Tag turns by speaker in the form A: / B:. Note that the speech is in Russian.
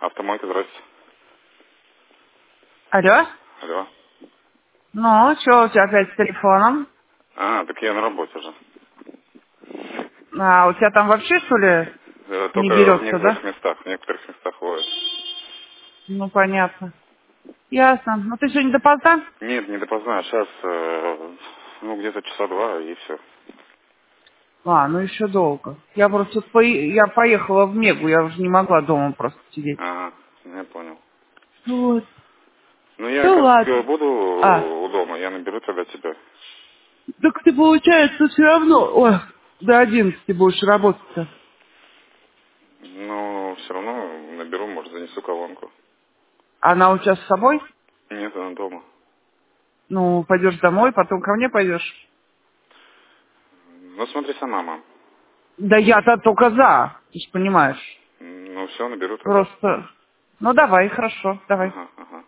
A: Автомойка, здрасте.
B: Алло?
A: Алло.
B: Ну, что у тебя опять с телефоном?
A: Так я на работе же.
B: А у тебя там вообще, что ли, не
A: Только в
B: берется, да?
A: некоторых местах, в некоторых местах ловит.
B: Ну, понятно. Ясно. Ну, ты сегодня допоздна?
A: Нет, не допоздна, сейчас, где-то часа два и все.
B: А, ну еще долго. Я просто я поехала в Мегу, я уже не могла дома просто сидеть.
A: Ага, я понял.
B: Вот.
A: Ну, я
B: Ну,
A: как
B: ладно.
A: буду
B: А,
A: у дома, я наберу тогда тебя.
B: так ты, получается, все равно, ой, до 11 будешь работать-то.
A: Но все равно наберу, может, занесу колонку.
B: Она у тебя с собой?
A: Нет, она дома.
B: Ну, пойдешь домой, потом ко мне пойдешь.
A: Ну, смотри сама, мам.
B: Да я-то только за, ты же понимаешь.
A: Ну, все, наберу тогда.
B: Просто, ну давай, хорошо, давай.
A: Ага, ага.